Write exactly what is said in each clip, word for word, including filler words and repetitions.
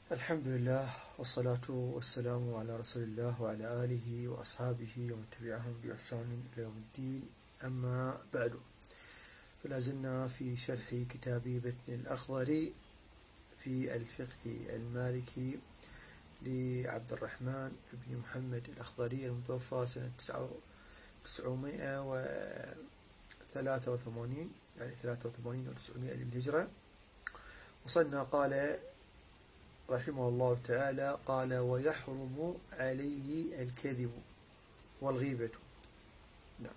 الحمد لله والصلاة والسلام على رسول الله وعلى آله وأصحابه ومن تبعهم بإحسان إلى يوم الدين. أما بعد، فلازلنا في شرح كتاب متن الأخضري في الفقه المالكي لعبد الرحمن بن محمد الأخضري المتوفى سنة تسعمائة وثلاثة وثمانين، يعني ثلاثة وثمانين وتسعمائة للهجرة. وصلنا قال رحمه الله تعالى: قال: ويحرم عليه الكذب والغيبة. نعم.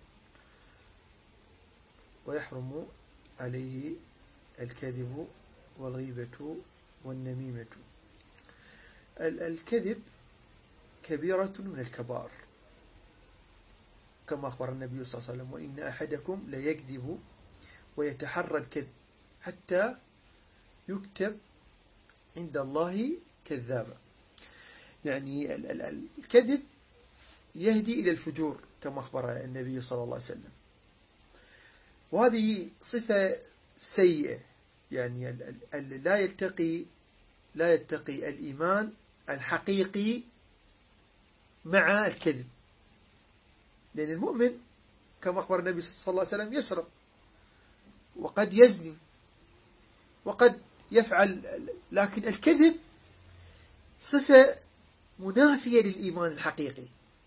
ويحرم عليه الكذب والغيبة والنميمة. الكذب كبيرة من الكبار، كما أخبر النبي صلى الله عليه وسلم: وإن أحدكم ليكذب ويتحرى الكذب حتى يكتب عند الله كذابا. يعني الكذب يهدي إلى الفجور كما أخبر النبي صلى الله عليه وسلم، وهذه صفة سيئة. يعني لا يلتقي لا يلتقي الإيمان الحقيقي مع الكذب، لأن المؤمن كما أخبر النبي صلى الله عليه وسلم يسرق وقد يزني وقد يفعل، لكن الكذب صفة منافية للإيمان الحقيقي.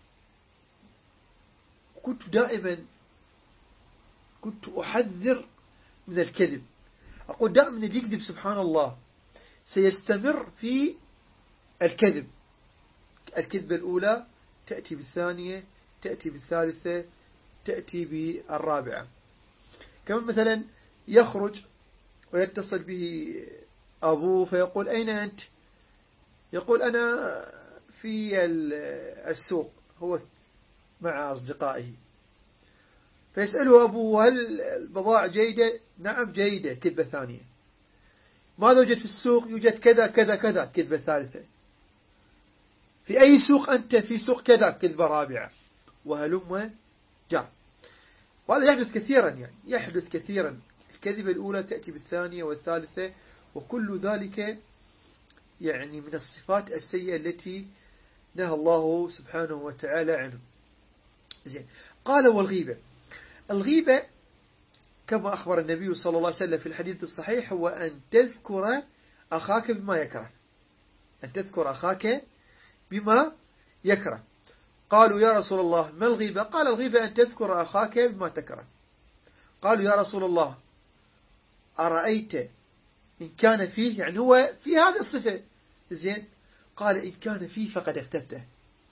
كنت دائما كنت أحذر من الكذب، أقول دائما اللي يكذب سبحان الله سيستمر في الكذب. الكذبة الأولى تأتي بالثانية، تأتي بالثالثة، تأتي بالرابعة. كما مثلا يخرج ويتصل به أبوه فيقول: أين أنت؟ يقول: أنا في السوق، هو مع أصدقائه. فيسأله أبوه: هل البضاعة جيدة؟ نعم جيدة، كذبة ثانية. ماذا يوجد في السوق؟ يوجد كذا كذا كذا، كذبة ثالثة. في أي سوق أنت؟ في سوق كذا، كذبة رابعة، وهلم جاء. وهذا يحدث كثيرا، يعني يحدث كثيرا. الكذبة الأولى تأتي بالثانية والثالثة، وكل ذلك يعني من الصفات السيئة التي نهى الله سبحانه وتعالى عنه. زين. قال: والغيبة. الغيبة كما أخبر النبي صلى الله عليه وسلم في الحديث الصحيح هو أن تذكر أخاك بما يكره. أن تذكر أخاك بما يكره. قالوا: يا رسول الله ما الغيبة؟ قال: الغيبة أن تذكر أخاك بما تكره. قالوا: يا رسول الله أرأيت إن كان فيه، يعني هو في هذه الصفة، زين. قال: إن كان فيه فقد اغتبته،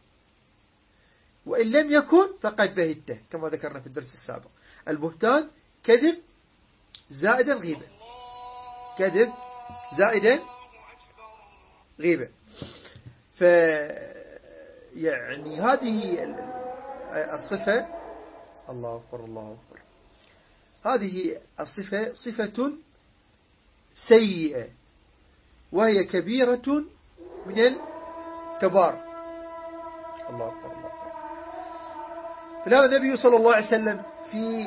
وإن لم يكن فقد بهته، كما ذكرنا في الدرس السابق. البهتان كذب زائدا غيبة، كذب زائدا غيبة. ف يعني هذه الصفة، الله أكبر الله أكبر، هذه الصفة صفة سيئة، وهي كبيرة من الكبار. الله أكبر الله أكبر. فلهذا النبي صلى الله عليه وسلم في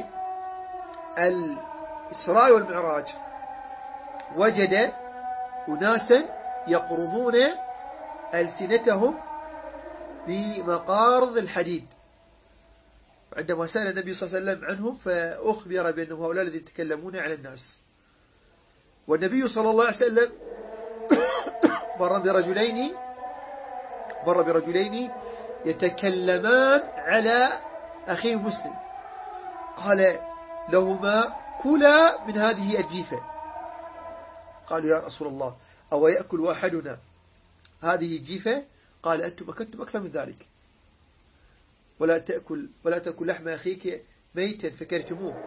الإسراء والمعراج وجد أناسا يقرضون ألسنتهم بمقارض الحديد. عندما سأل النبي صلى الله عليه وسلم عنهم فأخبر بأنهم هؤلاء الذين يتكلمون على الناس. والنبي صلى الله عليه وسلم مر برجلين مر برجلين يتكلمان على أخيه مسلم. قال لهما: كلا من هذه الجيفة. قالوا: يا رسول الله أو يأكل أحدنا هذه الجيفة؟ قال: أنتم أكلتم أكثر من ذلك. ولا تأكل ولا تأكل لحم أخيك ميتا فكرهتموه.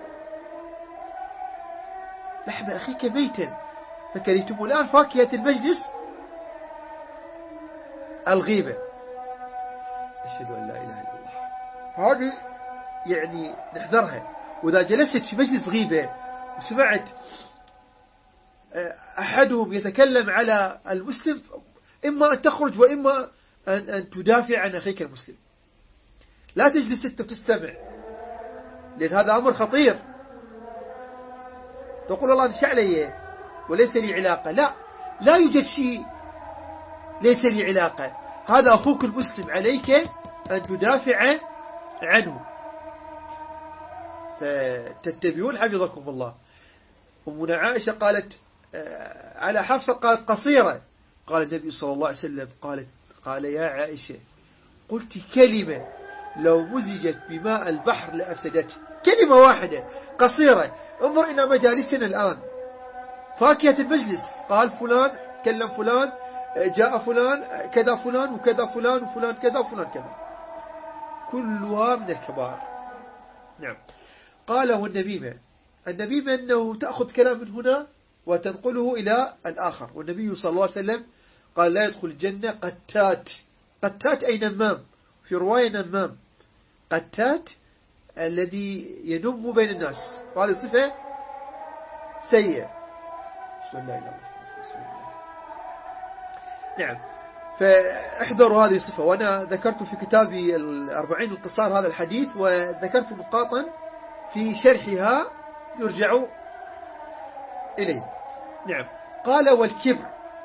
لحم أخيك ميتا فكرهتموه. الآن فاكهة المجلس الغيبة. أشهد أن لا إله إلا الله. هذه يعني نحذرها. وإذا جلست في مجلس غيبة وسمعت أحدهم يتكلم على المسلم، إما أن تخرج وإما أن, أن تدافع عن أخيك المسلم. لا تجلس أنت وتستمع، لأن هذا أمر خطير. تقول: الله نشأ لي وليس لي علاقة. لا لا يوجد شيء ليس لي علاقة، هذا أخوك المسلم، عليك أن تدافع عنه. فتتبعون حفظكم الله. أمنا عائشة قالت على حفصة، قالت قصيرة، قال النبي صلى الله عليه وسلم قالت قال يا عائشة قلت كلمة لو مزجت بماء البحر لأفسدته. كلمة واحدة قصيرة. انظر إلى مجالسنا الآن، فاكهة المجلس، قال فلان كلم فلان، جاء فلان كذا، فلان وكذا، فلان وفلان كذا وفلان كذا، كلها من الكبار. نعم. قال والنميمة، النميمة أنه تأخذ كلام من هنا وتنقله إلى الآخر. والنبي صلى الله عليه وسلم قال لا يدخل الجنة قتات. قتات أي نمام، في رواية نمام، قتات الذي ينم بين الناس، وهذه صفة سيئة. نعم. فاحذروا هذه الصفة. وأنا ذكرت في كتابي الأربعين القصار هذا الحديث، وذكرت نقاطا في شرحها يرجع إليه. نعم. قال والكبر،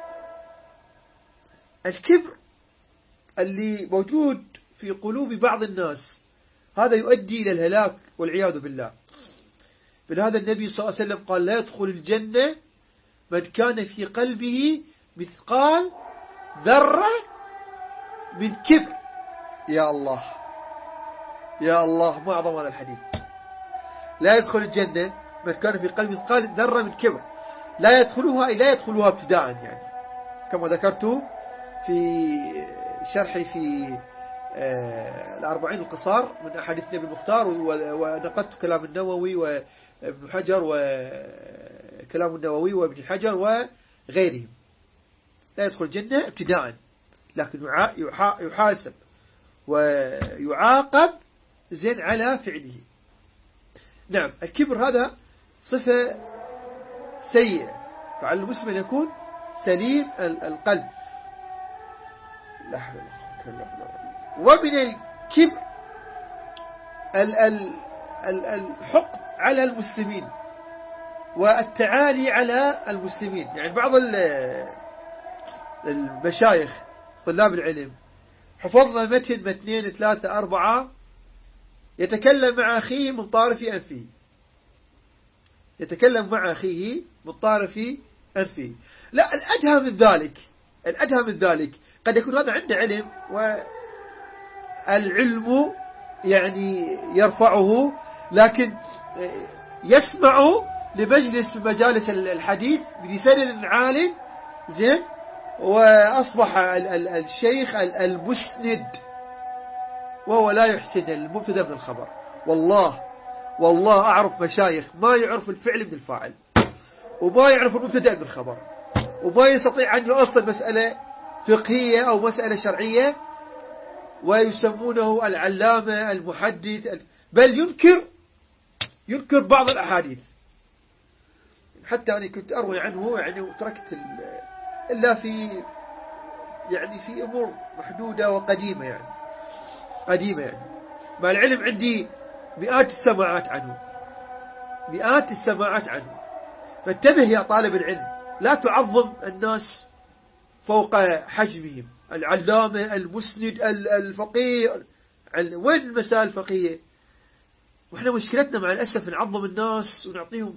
الكبر اللي موجود في قلوب بعض الناس هذا يؤدي إلى الهلاك والعياذ بالله. بلهذا النبي صلى الله عليه وسلم قال لا يدخل الجنة من كان في قلبه مثقال ذرة من كبر. يا الله يا الله، ما أعظم هذا الحديث. لا يدخل الجنة من كان في قلبه مثقال ذرة من كبر. لا يدخلها لا يدخلها ابتداء، يعني كما ذكرت في شرحي في الأربعين القصار من أحاديث النبي المختار، ونقدت كلام النووي وابن حجر وكلام النووي وابن حجر وغيرهم. لا يدخل الجنة ابتداء، لكن يحاسب ويعاقب زين على فعله. نعم. الكبر هذا صفة سيئة، فعلى المسلم أن يكون سليم القلب. لا حول ولا قوة إلا بالله. ومن الكبر الحقد على المسلمين والتعالي على المسلمين. يعني بعض المشايخ طلاب العلم حفظنا متن متنين ثلاثة أربعة، يتكلم مع أخيه من طرف أنفه، يتكلم مع أخيه من طرف أنفه. لا، الأدهى من ذلك، الأدهى من ذلك قد يكون هذا عنده علم والعلم يعني يرفعه، لكن يسمع لمجلس من مجالس الحديث بسند عال زين، وأصبح الشيخ المسند وهو لا يحسن المبتدا من الخبر. والله والله أعرف مشايخ ما يعرف الفعل من الفاعل، وما يعرف المبتدا من الخبر، وما يستطيع أن يؤصل مسألة فقهية أو مسألة شرعية، ويسمونه العلامة المحدث، بل ينكر ينكر بعض الأحاديث. حتى أنا كنت أروي عنه يعني، وتركت إلا في يعني في أمور محدودة وقديمة، يعني قديمة يعني، مع العلم عندي مئات السماعات عنه، مئات السماعات عنه. فانتبه يا طالب العلم، لا تعظم الناس فوق حجمهم. العلامة المسند الفقيه، وين المسائل الفقهية؟ وإحنا مشكلتنا مع الأسف نعظم الناس ونعطيهم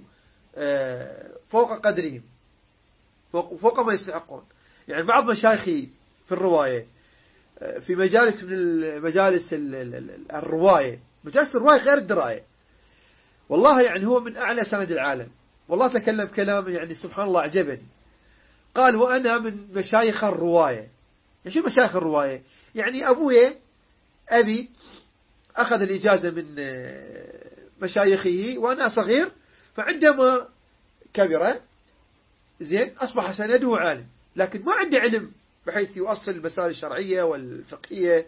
فوق قدرهم، فوق, فوق ما يستحقون. يعني بعض مشايخي في الرواية في مجالس من المجالس الرواية، مجالس الرواية غير الدراية، والله يعني هو من أعلى سند العالم. والله تكلم كلام يعني سبحان الله أعجبني. قال وأنا من مشايخ الرواية. يعني شو مشايخ الرواية؟ يعني أبوي أبي أخذ الإجازة من مشايخه وأنا صغير، فعندما كبر زين أصبح سنده عالم، لكن ما عنده علم بحيث يؤصل المسائل الشرعية والفقهية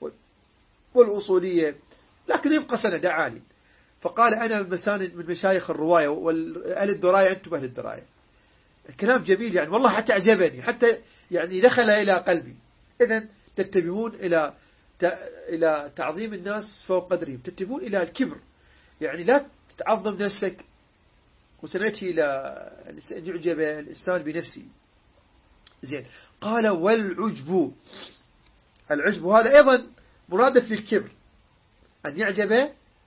والأصولية، لكن يبقى سند عالي. فقال أنا من مساند من مشايخ الرواية، وأهل الدراية أنتم أهل الدراية. كلام جميل يعني، والله حتى أعجبني، حتى يعني دخل إلى قلبي. إذن تتبعون إلى إلى تعظيم الناس فوق قدرهم، تتبعون إلى الكبر، يعني لا تعظم نفسك. وسنأتي إلى أن يعجب الإنسان بنفسه، زين. قال والعجب، العجب هذا أيضا مرادف للكبر، أن يعجب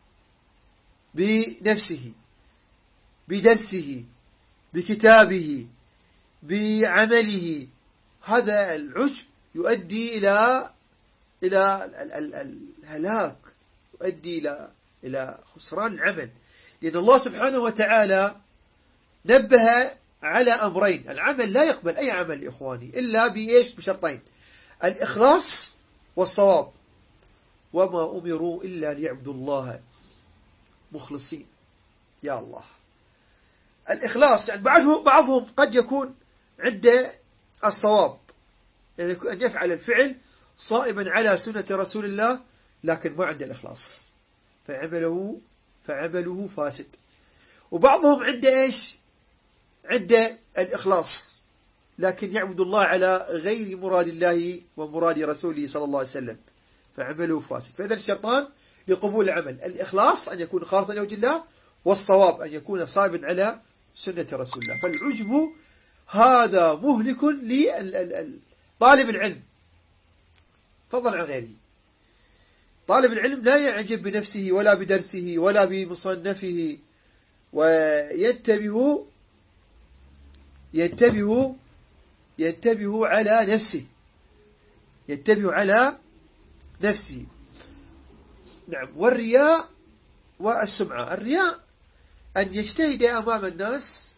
بنفسه، بدرسه، بكتابه، بعمله. هذا العجب يؤدي إلى إلى الهلاك، يؤدي إلى إلى خسران العمل. لأن الله سبحانه وتعالى نبه على أمرين. العمل لا يقبل أي عمل يا إخواني إلا بإيش؟ بشرطين: الإخلاص والصواب. وما أمروا إلا ليعبدوا الله مخلصين. يا الله، الإخلاص يعني بعضهم بعضهم قد يكون عنده الصواب، يعني أن يفعل الفعل صائبا على سنة رسول الله، لكن ما عنده الإخلاص، فعمله فعمله فاسد. وبعضهم عنده إيش؟ عنده الإخلاص، لكن يعبد الله على غير مراد الله ومراد رسوله صلى الله عليه وسلم، فعمله فاسد. فإذا الشرطان لقبول العمل: الإخلاص أن يكون خالصا لوجه الله، والصواب أن يكون صائبا على سنة رسول الله. فالعجب هذا مهلك لطالب العلم فضلا عن غيره. طالب العلم لا يعجب بنفسه ولا بدرسه ولا بمصنفه، وينتبه ينتبه ينتبه على نفسه ينتبه على نفسه نعم. والرياء والسمعة: الرياء أن يجتهد أمام الناس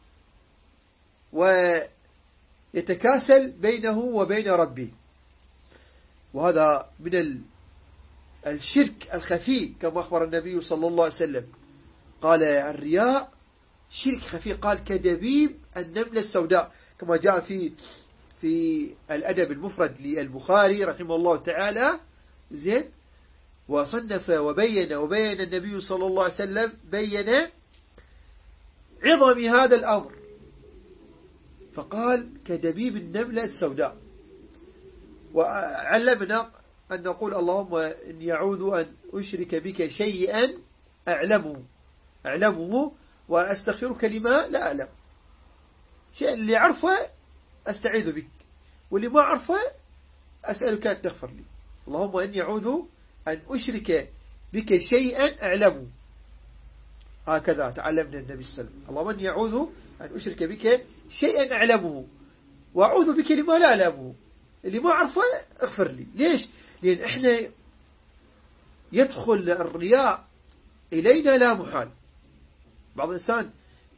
ويتكاسل بينه وبين ربه، وهذا من الشرك الخفي كما أخبر النبي صلى الله عليه وسلم. قال الرياء شرك خفي، قال كدبيب النملة السوداء، كما جاء في في الأدب المفرد للبخاري رحمه الله تعالى. زين. وصنف وبين وبين النبي صلى الله عليه وسلم بين عظم هذا الأمر، فقال كدبيب النملة السوداء. وعلمنا أن نقول: اللهم إني أعوذ أن أشرك بك شيئا أعلمه أعلمه وأستغفرك لما لا أعلم. شيء اللي أعرفه أستعيذ بك، واللي ما أعرفه أسألك أن تغفر لي. اللهم إني أعوذ أن أشرك بك شيئا أعلمه. هكذا تعلمنا النبي صلى الله عليه وسلم: اللهم إني أعوذ أن أشرك بك شيئا أعلمه، وأعوذ بك لما لا أعلمه، اللي ما أعرفه اغفر لي. ليش؟ لأن إحنا يدخل الرياء إلينا لا محال. بعض الإنسان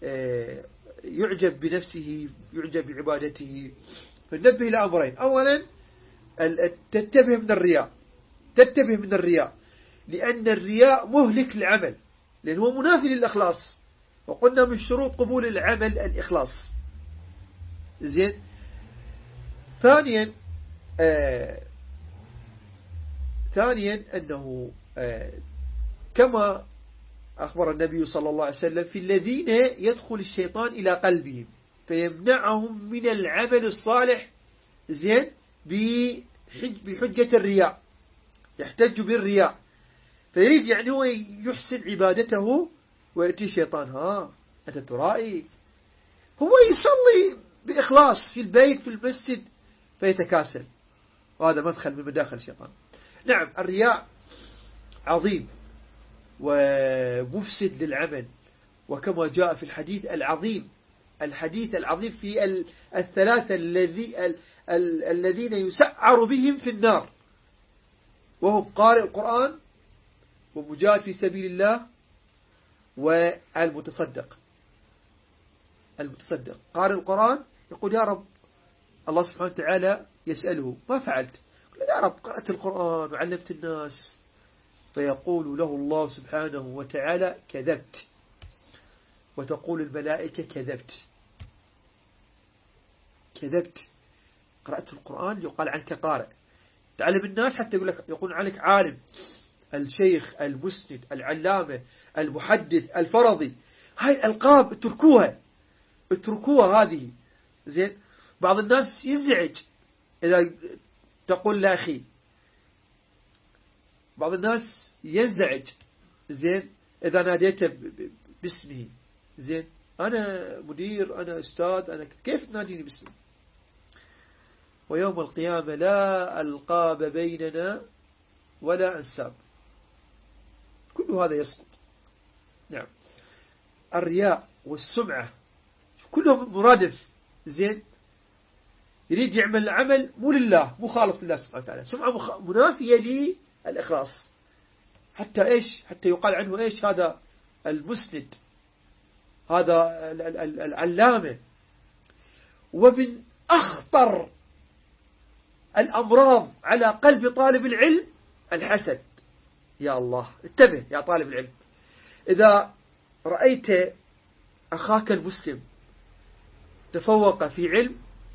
يعجب بنفسه، يعجب بعبادته، فننبه إلى أمرين: أولا تتبه من الرياء تتبه من الرياء لأن الرياء مهلك للعمل، لأنه منافي للإخلاص، وقلنا من شروط قبول العمل الإخلاص. زين. ثانيا آه ثانيا أنه آه كما أخبر النبي صلى الله عليه وسلم: في الذين يدخل الشيطان إلى قلبهم فيمنعهم من العمل الصالح. زين. بحجة الرياء، يحتج بالرياء، فيريد يعني هو يحسن عبادته، ويأتي الشيطان: ها أنت ترائي. هو يصلي بإخلاص في البيت في المسجد فيتكاسل، وهذا مدخل من مداخل الشيطان. نعم، الرياء عظيم ومفسد للعمل، وكما جاء في الحديث العظيم الحديث العظيم في الثلاثة الذي الذين يسعر بهم في النار، وهم قارئ القرآن، ومجاهد في سبيل الله، والمتصدق. المتصدق قارئ القرآن يقول: يا رب، الله سبحانه وتعالى يسأله: ما فعلت؟ يقول: يا رب، قرأت القرآن وعلمت الناس. فيقول له الله سبحانه وتعالى: كذبت. وتقول الملائكة: كذبت كذبت قرأت القرآن يقال عنك قارئ، تعلم الناس حتى يقول لك يقول عنك عالم، الشيخ، المسند، العلامة، المحدث، الفرضي. هاي الألقاب اتركوها اتركوها هذه. زين. بعض الناس يزعج إذا تقول لا أخي، بعض الناس ينزعج زين إذا ناديته باسمه. زين. أنا مدير، أنا أستاذ، أنا كيف تناديني باسمي؟ ويوم القيامة لا ألقاب بيننا ولا أنساب. كل هذا يسقط. نعم. الرياء والسمعة كلهم مرادف. زين، يريد يعمل العمل مو لله، مو خالص لله سبحانه وتعالى، سمعة منافية للإخلاص، حتى إيش، حتى يقال عنه إيش، هذا المسند، هذا العلامة. ومن أخطر الأمراض على قلب طالب العلم الحسد. يا الله، انتبه يا طالب العلم، إذا رأيت أخاك المسلم تفوق في علم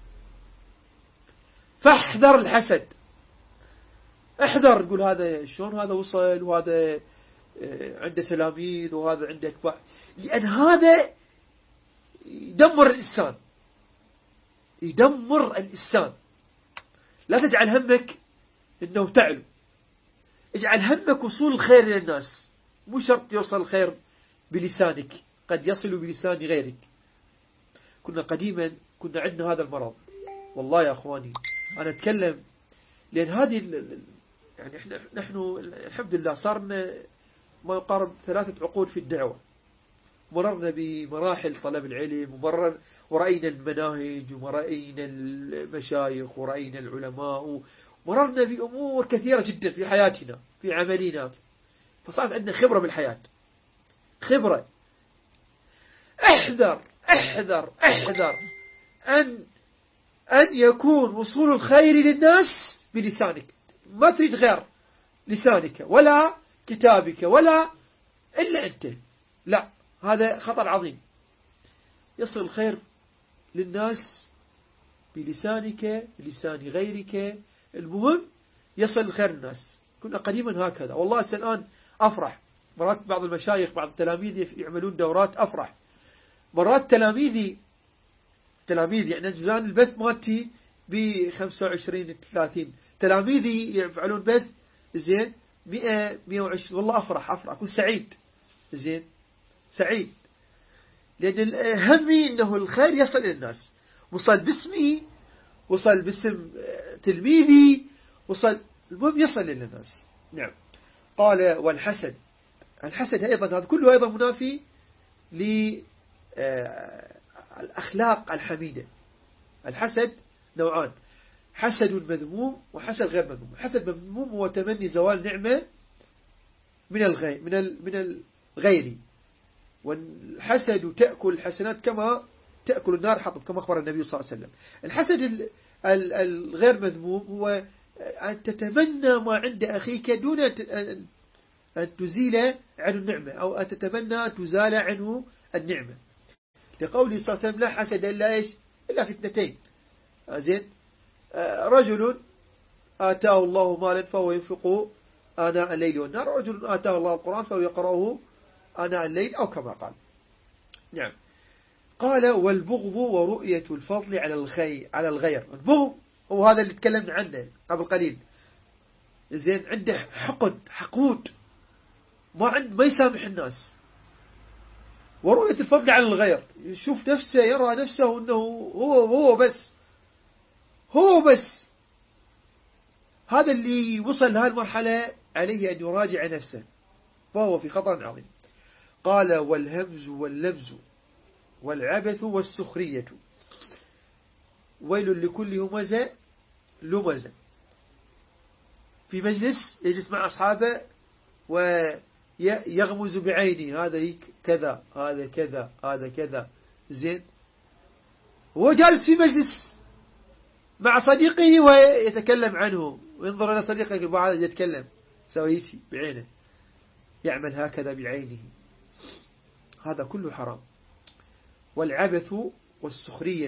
فاحذر الحسد. احذر، تقول هذا شلون هذا وصل، وهذا عنده تلاميذ، وهذا عنده أتباع، لأن هذا يدمر الإنسان، يدمر الإنسان. لا تجعل همك إنه تعلو، اجعل همك وصول الخير إلى الناس. مو شرط يوصل الخير بلسانك، قد يصل بلسان غيرك. كنا قديما كنا عندنا هذا المرض، والله يا أخواني أنا أتكلم، لأن هذه يعني إحنا نحن الحمد لله صارنا ما يقارب ثلاثة عقود في الدعوة، مررنا بمراحل طلب العلم، ومرر ورأينا المناهج، ورأينا المشايخ، ورأينا العلماء، ومررنا بأمور كثيرة جدا في حياتنا، في عملنا، فصارت عندنا خبرة بالحياة، خبرة. احذر احذر احذر أن أن يكون وصول الخير للناس بلسانك، ما تريد غير لسانك ولا كتابك ولا إلا أنت، لا، هذا خطر عظيم. يصل الخير للناس بلسانك، بلسان غيرك، المهم يصل الخير للناس. كنا قديما هكذا، والله الآن أفرح، مرات بعض المشايخ بعض التلاميذ يعملون دورات، أفرح مرات تلاميذي تلاميذي يعني جزان البث مالتي ب خمسة وعشرين ثلاثين، تلاميذي يفعلون بث زين مئة مئة وعشرين، والله أفرح أفرح أكون سعيد، زين سعيد، لأن همي أنه الخير يصل إلى الناس، وصل باسمي، وصل باسم تلميذي، وصل، المهم يصل إلى الناس. نعم. قال والحسد، الحسد أيضا هذا كله أيضا منافي للأخلاق الحميدة. الحسد نوعان، حسد مذموم وحسد غير مذموم. الحسد مذموم هو تمني زوال نعمة من الغير من من الغير، والحسد تأكل الحسنات كما تأكل النار حطب، كما أخبر النبي صلى الله عليه وسلم. الحسد الغير مذموم هو أن تتمنى ما عند أخيك دون أن تزيل عنه النعمة، أو أن تتمنى أن تزال عنه النعمة، لقوله صلى الله عليه وسلم لا حسد إلا إيش، إلا في اثنتين. زين، رجل آتاه الله مالا فهو ينفقه آناء الليل والنهار، رجل آتاه الله القرآن فهو يقرأه آناء الليل، أو كما قال. نعم. قال والبغض ورؤية الفضل على الخير على الغير. البغض هو هذا اللي تكلمنا عنه قبل قليل، زين، عنده حقد، حقود، ما عند ما يسامح الناس. ورؤية الفضل على الغير، يشوف نفسه، يرى نفسه أنه هو هو بس هو بس هذا اللي وصل لهذه المرحلة عليه أن يراجع نفسه، فهو في خطر عظيم. قال والهمز واللمز والعبث والسخرية، ويل لكل همزة لمزة، في مجلس يجلس مع أصحابه ويغمز بعينه، هذا كذا هذا كذا هذا كذا، زين، هو جالس في مجلس مع صديقه ويتكلم عنه، وينظر إلى صديقه يقول هذا يتكلم، سويسي بعينه، يعمل هكذا بعينه، هذا كله حرام. والعبث والسخرية،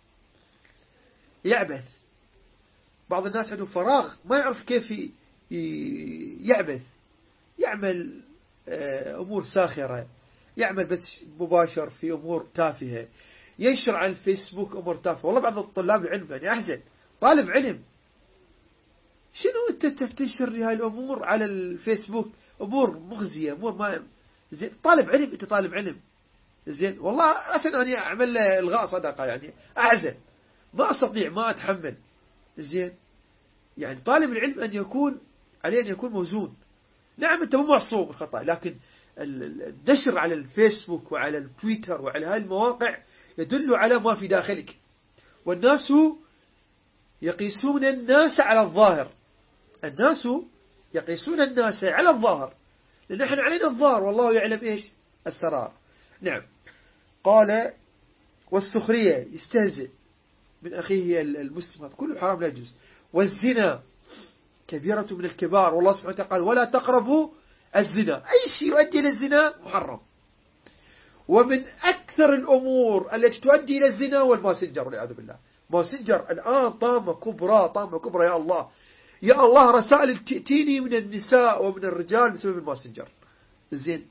يعبث، بعض الناس عنده فراغ ما يعرف كيف يعبث، يعمل أمور ساخرة، يعمل بث مباشر في أمور تافهة، ينشر على الفيسبوك أمور تافهة. والله بعض الطلاب العلم يعني أحزن، طالب علم شنو أنت تنشر هاي الأمور على الفيسبوك، أمور مخزية، أمور ما زين، طالب علم، أنت طالب علم، زين، والله أسأل أني أعمل له إلغاء صدقة، يعني أحزن، ما أستطيع، ما أتحمل، زين، يعني طالب العلم أن يكون عليه أن يكون موزون. نعم أنت مو معصوم الخطأ، لكن النشر على الفيسبوك وعلى التويتر وعلى هذه المواقع يدل على ما في داخلك، والناس يقيسون الناس على الظاهر. الناس يقيسون الناس على الظاهر، لأن نحن علينا الظاهر والله يعلم إيش السرار. نعم. قال والسخرية، يستهزئ من أخيه المسلم، هذا كله حرام لا يجوز. والزنا كبيرة من الكبار، والله سبحانه وتعالى قال ولا تقربوا الزنا، أي شيء يؤدي إلى الزنا محرم. ومن أكثر الأمور التي تؤدي إلى الزنا والماسنجر والعياذ بالله. ماسنجر الآن طامة كبرى، طامة كبرى. يا الله يا الله، رسائل تأتيني من النساء ومن الرجال بسبب الماسنجر. زين،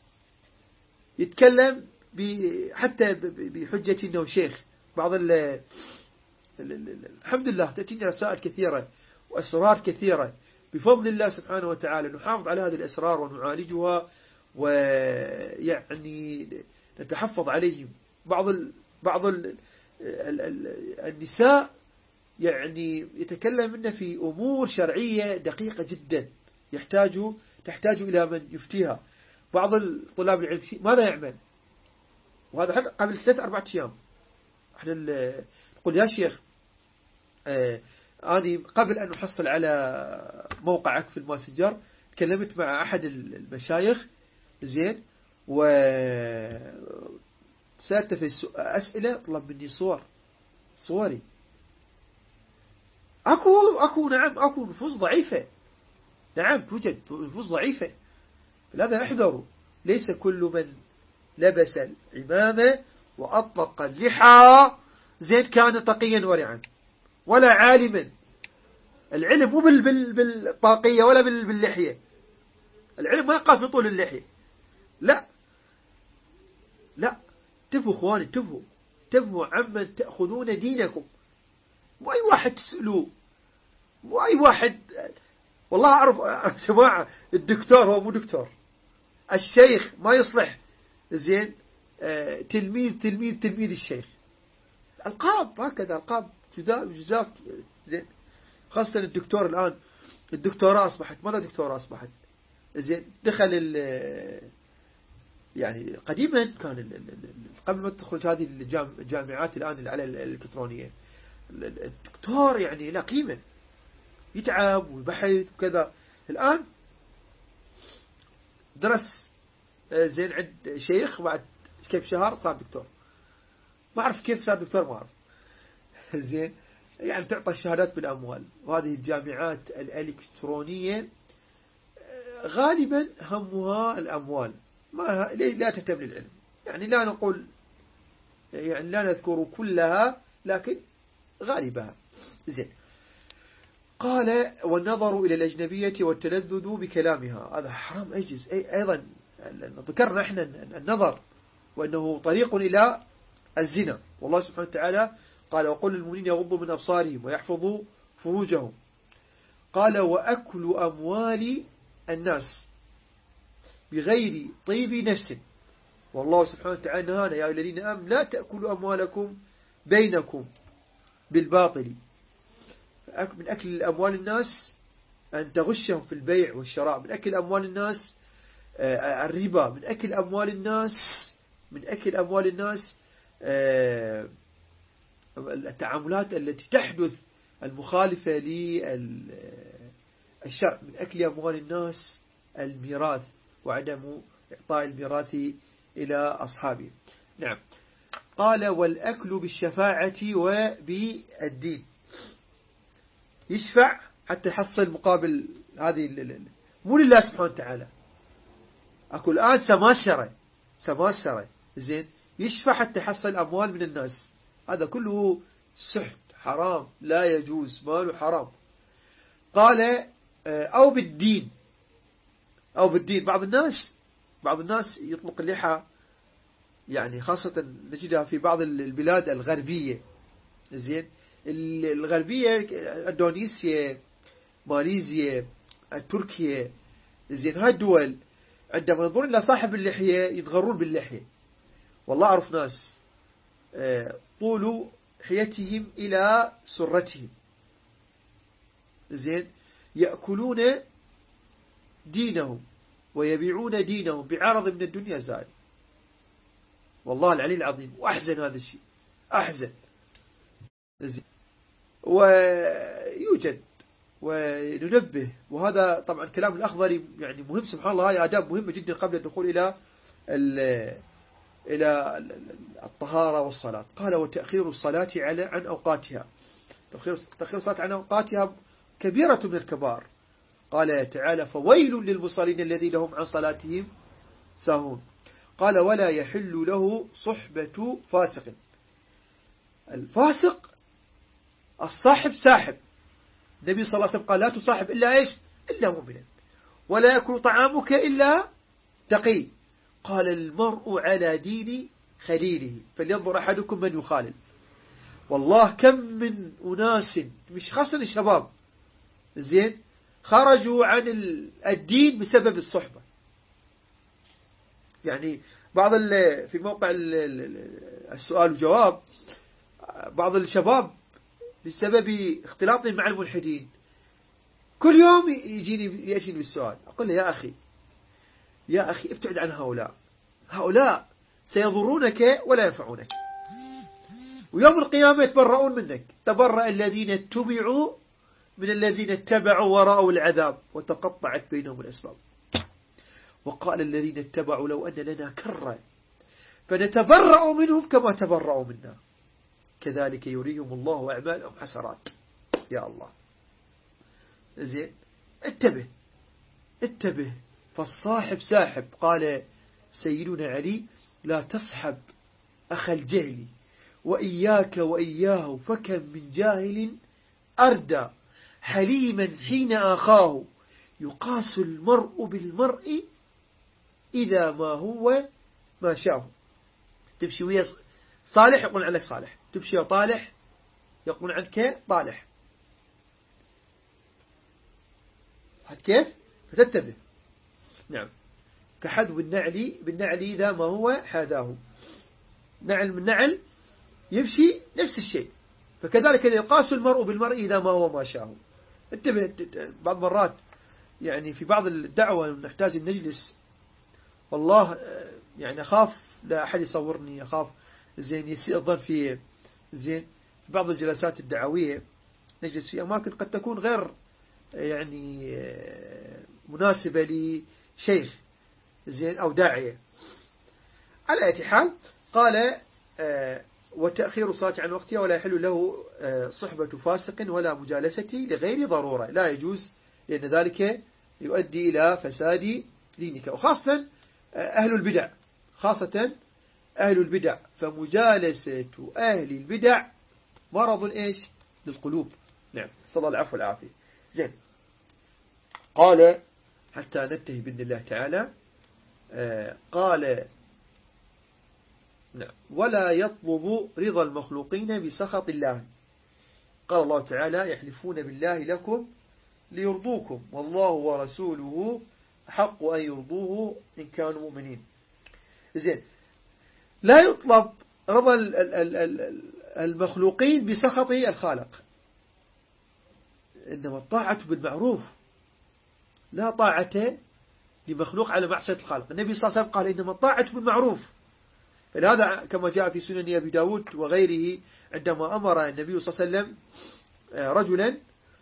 يتكلم حتى بحجة أنه شيخ. بعض ال الحمد لله تأتيني رسائل كثيرة وأسرار كثيرة بفضل الله سبحانه وتعالى. نحافظ على هذه الأسرار ونعالجها، ويعني نتحفظ عليهم. بعض ال بعض ال النساء يعني يتكلم منه في أمور شرعية دقيقة جدا، يحتاج تحتاج إلى من يفتيها. بعض الطلاب العلم ماذا يعمل؟ وهذا حتى قبل ثلاثة أربعة أيام احنا نقول يا شيخ آه أنا قبل أن أحصل على موقعك في الماسنجر تكلمت مع أحد المشايخ، زين، وسألت في أسئلة طلب مني صور صوري. أكو أكو نعم أكو نفوس ضعيفة، نعم توجد نفوس ضعيفة، فلهذا احذروا. ليس كل من لبس العمامة وأطلق اللحى زين كان تقيا ورعا ولا عالما. العلم مو بالطاقية ولا باللحية. العلم ما يقاس بطول اللحية، لا لا. انتبهوا اخواني، انتبهوا انتبهوا عمن تأخذون دينكم. مو أي واحد تسألوه، مو أي واحد. والله أعرف جماعة الدكتور هو مو دكتور، الشيخ ما يصلح زين آه تلميذ تلميذ تلميذ الشيخ. الألقاب هكذا، ألقاب جزاف زين. خاصة الدكتور الآن الدكتوراه أصبحت، ماذا دكتوراه أصبحت زين. دخل يعني قديما كان قبل ما تخرج هذه الجامعات الآن على الإلكترونية، الدكتور يعني لا قيمة، يتعب ويبحث وكذا. الآن درس زين عند شيخ، بعد كيف شهر صار دكتور. ما أعرف كيف صار دكتور، ما أعرف زين. يعني تعطى الشهادات بالأموال. وهذه الجامعات الإلكترونية غالبا همها الأموال، ما لا تهتم للعلم. يعني لا نقول يعني لا نذكر كلها، لكن غالبها زين. قال والنظر إلى الأجنبية والتلذذ بكلامها، هذا حرام أجز. أي أيضا ذكرنا احنا النظر وأنه طريق إلى الزنا. والله سبحانه وتعالى قال وقل للمؤمنين يغضوا من أبصارهم ويحفظوا فروجهم. قال وأكل أموال الناس بغير طيب نفس. والله سبحانه وتعالى نهانا يا الذين آمنوا لا تأكلوا أموالكم بينكم بالباطل. من أكل أموال الناس أن تغشهم في البيع والشراء، من أكل أموال الناس الربا، من أكل أموال الناس من أكل أموال الناس التعاملات التي تحدث المخالفة للشرع، من أكل أموال الناس الميراث وعدم إعطاء الميراث إلى أصحابه. نعم. قال والأكل بالشفاعة وبالدين، يشفع حتى يحصل مقابل هذه مو لله سبحانه وتعالى. أكو الآن سماسرة سماسرة زين، يشفع حتى يحصل أموال من الناس. هذا كله سحت حرام، لا يجوز، ماله حرام. قال أو بالدين، أو بالدين. بعض الناس بعض الناس يطلق اللحى، يعني خاصة نجدها في بعض البلاد الغربية زين، الغربية اندونيسيا، ماليزيا، تركيا زين. هاي الدول عندما ينظرون إلى صاحب اللحية يتغرون باللحية. والله أعرف ناس طول حياتهم إلى سرتهم، زين يأكلون دينهم ويبيعون دينهم بعرض من الدنيا زائل. والله العلي العظيم. وأحزن هذا الشيء، أحزن. زين ويوجد وننبه، وهذا طبعا كلام الأخضري يعني مهم، سبحان الله هاي آداب مهمة جدا قبل الدخول إلى إلى الطهارة والصلاة. قال وتأخير الصلاة على عن أوقاتها، تأخير تأخير الصلاة عن أوقاتها كبيرة من الكبار. قال تعالى فويل للمصلين الذين هم عن صلاتهم ساهون. قال ولا يحل له صحبة فاسق. الفاسق الصاحب ساحب. النبي صلى الله عليه وسلم قال لا تصاحب إلا إيش؟ إلا مؤمنا، ولا يأكل طعامك إلا تقي. قال المرء على دين خليله فلينظر أحدكم من يخالل. والله كم من أناس مش خاصة الشباب زين خرجوا عن الدين بسبب الصحبة. يعني بعض في موقع السؤال وجواب بعض الشباب بسبب اختلاطهم مع الملحدين كل يوم يجيني يأتيني بالسؤال، أقول له يا أخي يا أخي ابتعد عن هؤلاء، هؤلاء سيضرونك ولا ينفعونك، ويوم القيامة يتبرؤون منك. تبرأ الذين اتبعوا من الذين اتبعوا ورأوا العذاب وتقطعت بينهم الأسباب. وقال الذين اتبعوا لو أن لنا كرة فنتبرأ منهم كما تبرأوا منا كذلك يريهم الله أعمالهم حسرات. يا الله زين اتبه اتبه فالصاحب ساحب. قال سيدنا علي لا تصحب أخ الجهل وإياك وإياه فكم من جاهل أردى حليما حين آخاه يقاس المرء بالمرء إذا ما هو ما شاءه. تمشي ويا صالح يقول عنك صالح، تمشي طالح يقول عنك طالح. كيف؟ فتتبه. نعم كحذو النعل بالنعل إذا ما هو حاذاه. نعل من نعل يمشي نفس الشيء، فكذلك يقاس المرء بالمرء إذا ما هو ما شاءه. انتبه بعض مرات يعني في بعض الدعوة نحتاج أن نجلس، والله يعني أخاف لا أحد يصورني، أخاف زين يسيء الظن في زين في بعض الجلسات الدعوية نجلس في أماكن قد تكون غير يعني مناسبة لشيخ زين أو داعية. على أي حال قال وتأخير الصلاة عن وقتها ولا يحل له صحبة فاسق ولا مجالسته لغير ضرورة، لا يجوز، لأن ذلك يؤدي إلى فساد دينك. وخاصة أهل البدع، خاصة أهل البدع، فمجالسة أهل البدع مرض إيش للقلوب. نعم صلى الله العفو والعافية. زين قال حتى ننتهي بإذن الله تعالى. قال نعم ولا يطلب رضا المخلوقين بسخط الله. قال الله تعالى يحلفون بالله لكم ليرضوكم والله ورسوله حق أن يرضوه إن كانوا مؤمنين. زين لا يطلب رضا المخلوقين بسخط الخالق، إنما الطاعة بالمعروف، لا طاعة لمخلوق على معصية الخالق. النبي صلى الله عليه وسلم قال إنما الطاعة بالمعروف. فلهذا كما جاء في سنن أبي داود وغيره عندما أمر النبي صلى الله عليه وسلم رجلا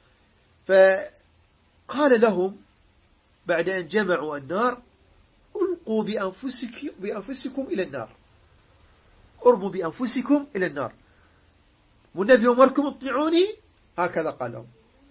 فقال لهم بعد أن جمعوا النار ألقوا بأنفسكم, بأنفسكم إلى النار، ارموا بأنفسكم إلى النار، والنبي أمركم اطيعوني، هكذا قال لهم.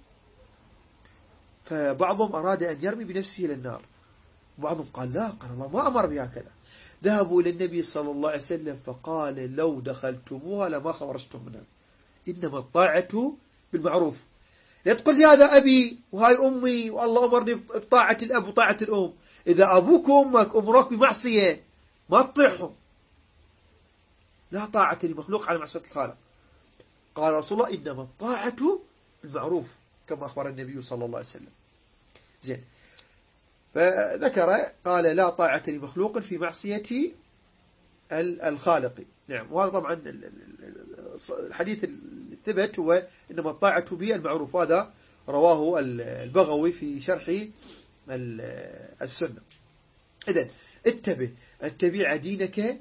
فبعضهم أراد أن يرمي بنفسه إلى النار، وبعضهم قال لا، قال الله ما أمر بهكذا. ذهبوا إلى النبي صلى الله عليه وسلم فقال لو دخلتموها لما خرجتم منها، إنما الطاعة بالمعروف. لا تقول لي هذا أبي وهاي أمي والله أمرني بطاعة الأب وطاعة الأم. إذا أبوك وأمك أمرك بمعصية ما تطيعهم، لا طاعة لمخلوق على معصية الخالق. قال رسول الله إنما الطاعة بالمعروف كما أخبر النبي صلى الله عليه وسلم. زين فذكر قال لا طاعة لمخلوق في معصية الخالق. نعم وهذا طبعا الحديث الثبت هو إنما الطاعة بالمعروف، هذا رواه البغوي في شرح السنة. إذن اتبه أن تبيع دينك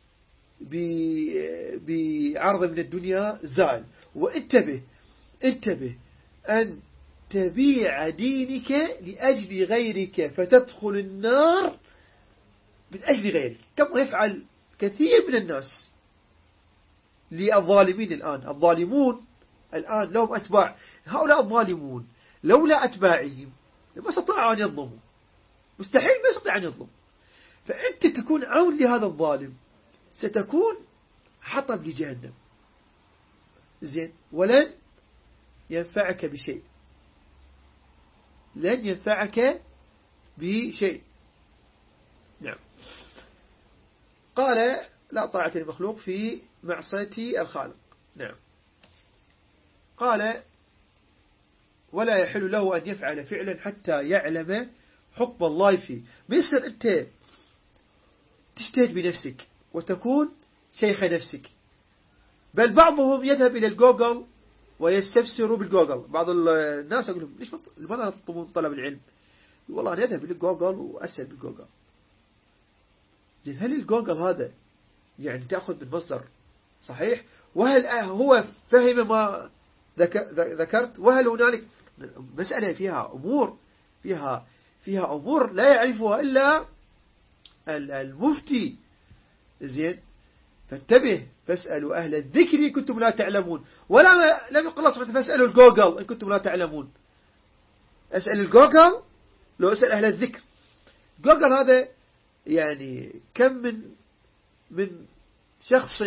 بعرض من الدنيا زائل، واتبه انتبه أن تبيع دينك لأجل غيرك فتدخل النار من أجل غيرك، كما يفعل كثير من الناس للظالمين الآن. الظالمون الآن لهم أتباع، هؤلاء الظالمون لولا أتباعهم لما استطاعوا أن يظلموا، مستحيل ما يستطيع أن يظلم. فأنت تكون عون لهذا الظالم ستكون حطب لجهنم، زين، ولن ينفعك بشيء، لن ينفعك بشيء. نعم. قال لا طاعة المخلوق في معصية الخالق. نعم. قال ولا يحل له أن يفعل فعلا حتى يعلم حكم الله فيه. بيصير أنت تجتهد بنفسك وتكون شيخ نفسك، بل بعضهم يذهب إلى الجوجل ويستفسر بالجوجل. بعض الناس يقول لهم ليش لماذا لا تطلبون طلب العلم؟ والله أنا أذهب إلى الجوجل وأسأل بالجوجل. زين، هل الجوجل هذا يعني تأخذ من مصدر صحيح؟ وهل هو فهم ما ذكرت؟ وهل هنالك مسألة فيها أمور فيها فيها أمور لا يعرفها إلا المفتي. زين، فانتبه، فاسألوا أهل الذكر إن كنتم لا تعلمون. ولا لم يقل الله سبحانه فاسألوا الجوجل إن كنتم لا تعلمون. أسأل الجوجل لو أسأل أهل الذكر. جوجل هذا يعني كم من من شخص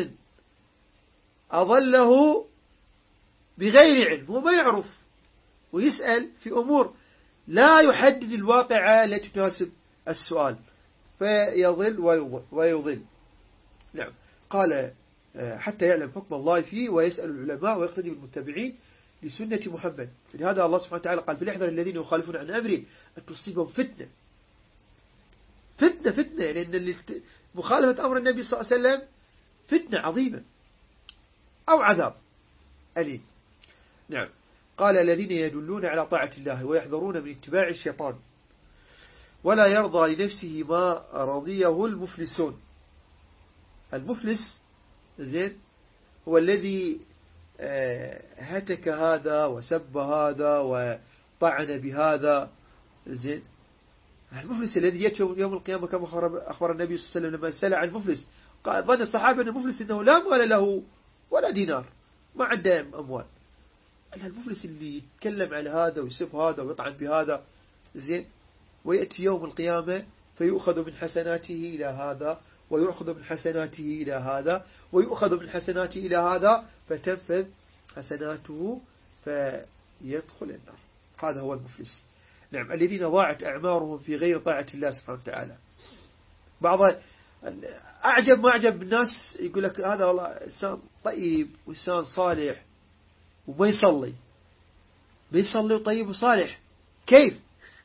أضله بغير علم، هو ما يعرف ويسأل في أمور لا يحدد الواقع التي تناسب السؤال، فيضل ويضل. نعم. قال حتى يعلم حكم الله فيه ويسأل العلماء ويقتدي بالمتبعين لسنة محمد. فلهذا الله سبحانه وتعالى قال فليحذر الذين يخالفون عن أمره أن تصيبهم فتنة. فتنة فتنة لأن مخالفة أمر النبي صلى الله عليه وسلم فتنة عظيمة أو عذاب أليم. نعم. قال الذين يدلون على طاعة الله ويحذرون من اتباع الشيطان ولا يرضى لنفسه ما رضيه المفلسون. المفلس زين هو الذي هتك هذا وسب هذا وطعن بهذا. زين، المفلس الذي يأتي يوم القيامة كما أخبر النبي صلى الله عليه وسلم لما سأل عن المفلس قال ظن الصحابة أن المفلس إنه لا مال له ولا دينار، ما عنده أموال. المفلس اللي يتكلم على هذا ويسب هذا ويطعن بهذا، زين، ويأتي يوم القيامة فيؤخذ من حسناته إلى هذا ويؤخذ من حسناته إلى هذا ويؤخذ من حسناته إلى هذا فتنفذ حسناته فيدخل النار. هذا هو المفلس. نعم. الذين ضاعت أعمارهم في غير طاعة الله سبحانه وتعالى. بعض أعجب ما أعجب الناس يقول لك هذا والله إنسان طيب وإنسان صالح وما يصلي، بيصلي وطيب وصالح. كيف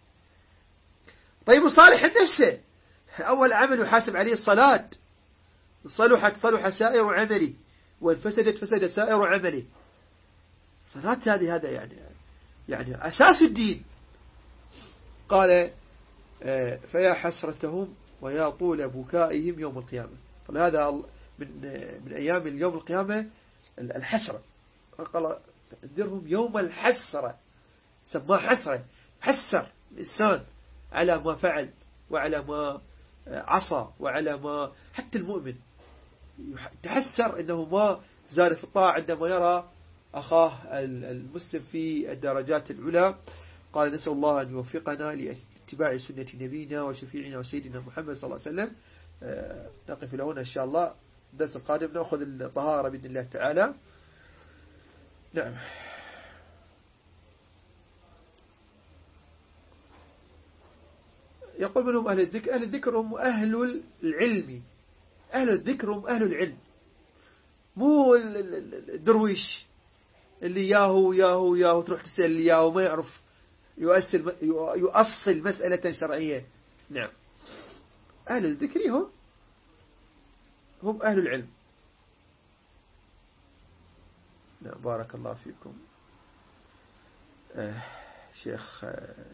طيب وصالح نفسه؟ أول عمل يحاسب عليه الصلاة، صلحت صلح سائر عمله وإن فسدت فسد سائر عمله. صلاة هذه هذا يعني يعني أساس الدين. قال فيا حسرتهم ويا طول بكائهم يوم القيامة. فهذا من من أيام اليوم القيامة الحسرة. قال انذرهم يوم الحسرة، سماه حسرة، حسر الإنسان على ما فعل وعلى ما عصى وعلى ما حتى المؤمن تحسر إنه ما زاد في الطاعة عندما يرى أخاه المسلم في الدرجات العلى. قال نسأل الله أن يوفقنا لاتباع سنة نبينا وشفيعنا وسيدنا محمد صلى الله عليه وسلم. نقف لهنا إن شاء الله. الدرس القادم نأخذ الطهارة بإذن الله تعالى. نعم. يقول منهم أهل الذكر. أهل الذكر هم أهل العلم. أهل الذكر هم أهل العلم، مو الدرويش اللي ياهو ياهو ياهو تروح تسأل اللي ياهو ما يعرف يؤصل يؤصل مسألة شرعية. نعم. أهل الذكر هم هم أهل العلم. نعم. بارك الله فيكم. آه شيخ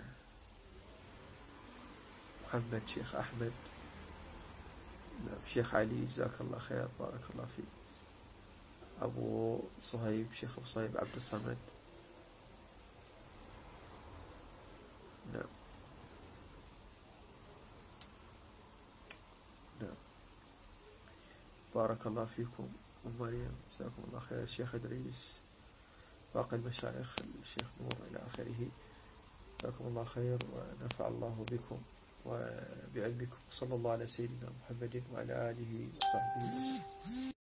محمد، شيخ أحمد، نعم شيخ علي جزاك الله خير بارك الله فيك. أبو صهيب، شيخ أبو صهيب عبد الصمد، نعم نعم بارك الله فيكم. ومريم جزاكم الله خير. الشيخ إدريس، باقي المشايخ، الشيخ نور إلى آخره، جزاكم الله خير ونفع الله بكم وبعلمكم. صلى الله على سيدنا محمد وعلى آله وصحبه وسلم.